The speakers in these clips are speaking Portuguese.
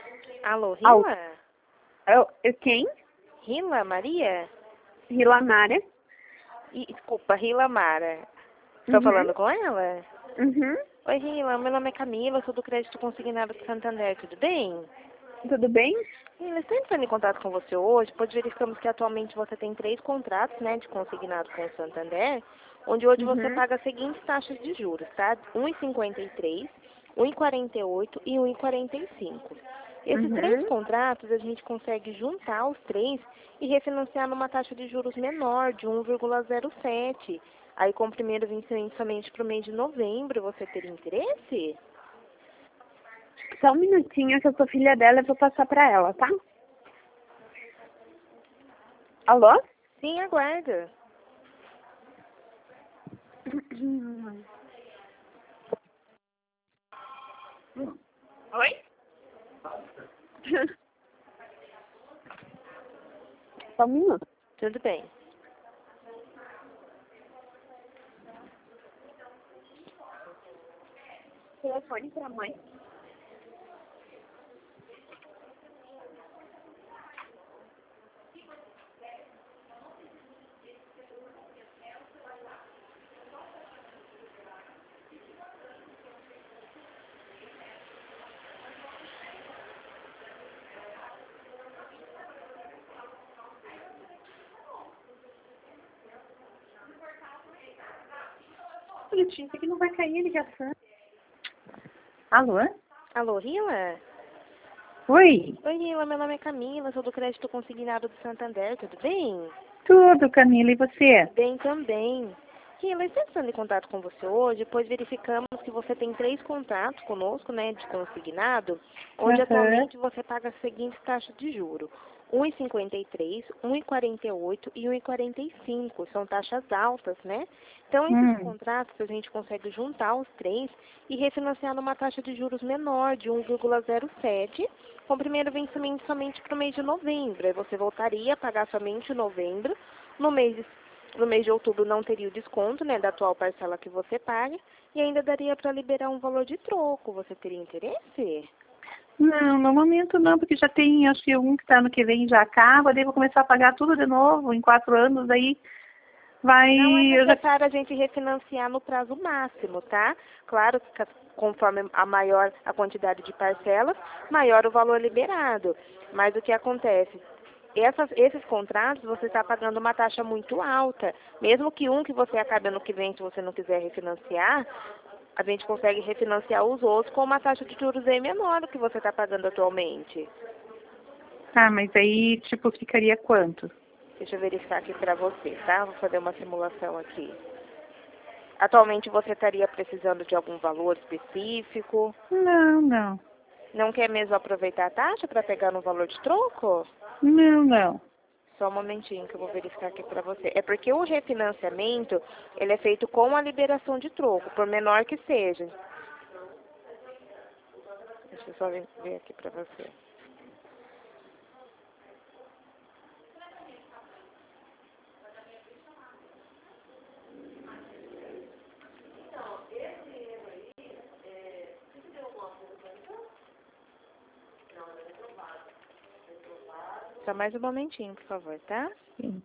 Alô, Au. Rila? Quem? Rila, Maria? Rilamara. Desculpa, Rila Mara. Estou Uhum. falando com ela? Uhum. Oi, Rila, meu nome é Camila, sou do Crédito Consignado do Santander, tudo bem? Tudo bem? Rila, estou entrando em contato com você hoje, pois verificamos que atualmente você tem 3 contratos, né, de consignado com o Santander, onde hoje você Uhum. paga as seguintes taxas de juros, tá? 1,53, 1,48 e 1,45. Esses 3 Uhum. contratos a gente consegue juntar os 3 e refinanciar numa taxa de juros menor, de 1,07. Aí com o primeiro vencimento somente para o mês de novembro, você teria interesse? Só um minutinho que eu sou filha dela e vou passar pra ela, tá? Alô? Sim, aguarda. Oi? Só um minuto. Tudo bem. Telefone pra mãe. Isso aqui não vai cair a ligação. Alô? Alô, Rila? Oi. Oi, Rila, meu nome é Camila, sou do Crédito Consignado do Santander, tudo bem? Tudo, Camila, e você? Bem também. Rila, estou entrando em contato com você hoje, pois verificamos que você tem 3 contratos conosco, né, de consignado, onde Aham. atualmente você paga as seguintes taxas de juro. 1,53, 1,48 e 1,45. São taxas altas, né? Então, esses Hum. contratos a gente consegue juntar os 3 e refinanciar numa taxa de juros menor, de 1,07, com o primeiro vencimento somente para o mês de novembro. Aí você voltaria a pagar somente em novembro. No mês de outubro não teria o desconto, né, da atual parcela que você paga. E ainda daria para liberar um valor de troco. Você teria interesse? Não, no momento não, porque já tem, acho que um que tá ano que vem já acaba, daí vou começar a pagar tudo de novo em 4 anos, aí vai. Não é Eu já... necessário a gente refinanciar no prazo máximo, tá? Claro que conforme a maior a quantidade de parcelas, maior o valor liberado. Mas o que acontece? Esses contratos você está pagando uma taxa muito alta. Mesmo que um que você acabe ano que vem, se você não quiser refinanciar, a gente consegue refinanciar os outros com uma taxa de juros bem menor do que você está pagando atualmente. Tá, mas aí, tipo, ficaria quanto? Deixa eu verificar aqui para você, tá? Vou fazer uma simulação aqui. Atualmente você estaria precisando de algum valor específico? Não, não. Não quer mesmo aproveitar a taxa para pegar no valor de troco? Não, não. Só um momentinho que eu vou verificar aqui para você. É porque o refinanciamento, ele é feito com a liberação de troco, por menor que seja. Deixa eu só ver aqui para você. Só mais um momentinho, por favor, tá? Sim.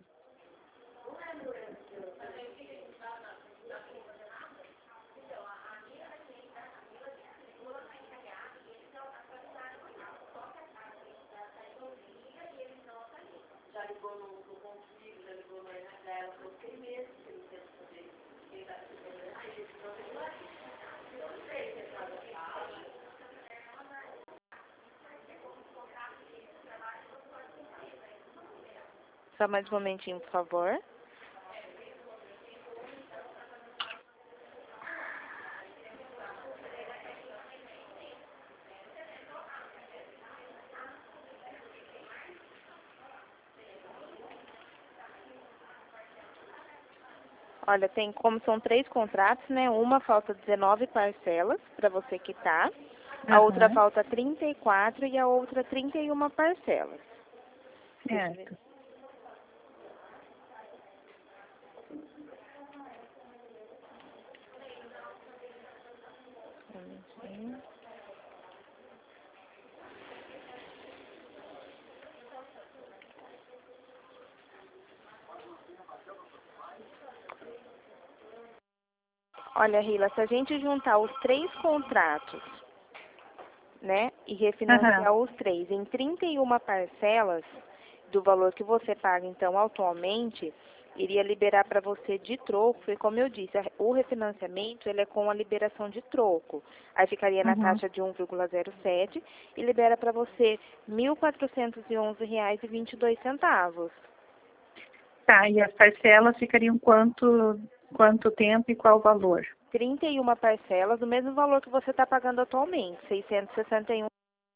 Só mais um momentinho, por favor. Olha, tem como são 3 contratos, né? Uma falta 19 parcelas para você quitar, a outra Aham. falta 34 e a outra 31 parcelas. Deixa eu ver. Certo. Um momentinho. Olha, Rila, se a gente juntar os 3 contratos, né, e refinanciar os 3 em 31 parcelas do valor que você paga, então, atualmente, iria liberar para você de troco, e como eu disse, o refinanciamento ele é com a liberação de troco. Aí ficaria na taxa de 1,07 e libera para você R$ 1.411,22. Tá, e as parcelas ficariam quanto tempo e qual valor? 31 parcelas, do mesmo valor que você está pagando atualmente, 661.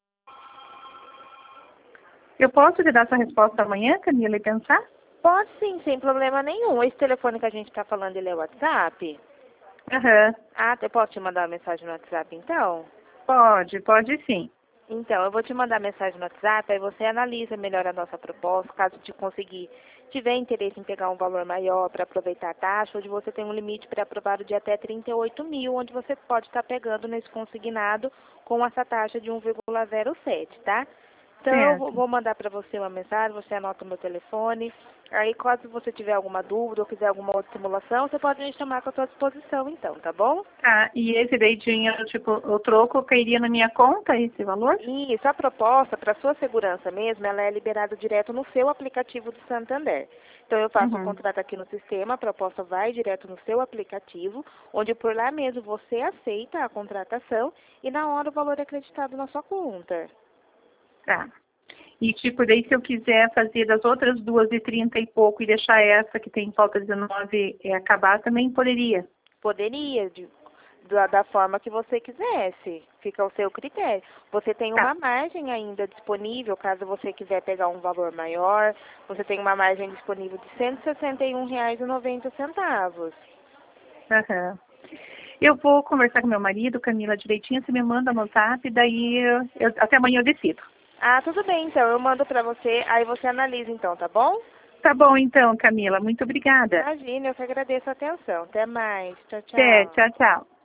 Eu posso te dar essa resposta amanhã, Camila, e pensar? Pode sim, sem problema nenhum. Esse telefone que a gente está falando, ele é o WhatsApp? Ah, eu posso te mandar uma mensagem no WhatsApp, então? Pode sim. Então, eu vou te mandar mensagem no WhatsApp, aí você analisa melhor a nossa proposta, caso tiver interesse em pegar um valor maior para aproveitar a taxa, onde você tem um limite pré-aprovado de até 38 mil, onde você pode estar pegando nesse consignado com essa taxa de 1,07, tá? Então, eu Certo. vou mandar para você uma mensagem, você anota o meu telefone. Aí, caso você tiver alguma dúvida ou quiser alguma outra simulação, você pode me chamar com a sua disposição, então, tá bom? Tá, e esse daí dinheiro, tipo, o troco cairia na minha conta, esse valor? Isso, a proposta, para sua segurança mesmo, ela é liberada direto no seu aplicativo do Santander. Então, eu faço o contrato aqui no sistema, a proposta vai direto no seu aplicativo, onde por lá mesmo você aceita a contratação e na hora o valor é acreditado na sua conta. Tá. E tipo, daí se eu quiser fazer das outras 2h30 e pouco e deixar essa que tem falta 19 acabar, também poderia? Poderia, da forma que você quisesse. Fica ao seu critério. Você tem uma margem ainda disponível, caso você quiser pegar um valor maior. Você tem uma margem disponível de R$ 161,90. Eu vou conversar com meu marido, Camila, direitinho, você me manda no WhatsApp, daí até amanhã eu decido. Ah, tudo bem, então. Eu mando pra você, aí você analisa então, tá bom? Tá bom então, Camila, muito obrigada. Imagina, eu que agradeço a atenção. Até mais. Tchau, Até, tchau. tchau, tchau.